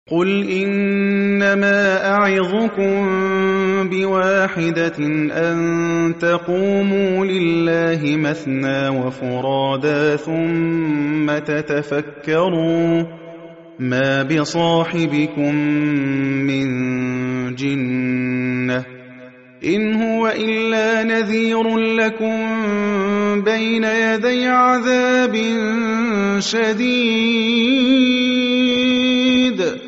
قُلْ إِنَّمَا أَعِظُكُم بِوَاحِدَةٍ أَن تَقُومُوا لِلَّهِ مَثْنَىٰ وَفُرَادَىٰ ثُمَّ تَتَفَكَّرُوا مَا بِصَاحِبِكُم مِّن جِنَّةٍ ۚ إِنْ هُوَ إِلَّا نَذِيرٌ لَّكُم بَيْنَ يَدَيْ عَذَابٍ شَدِيدٍ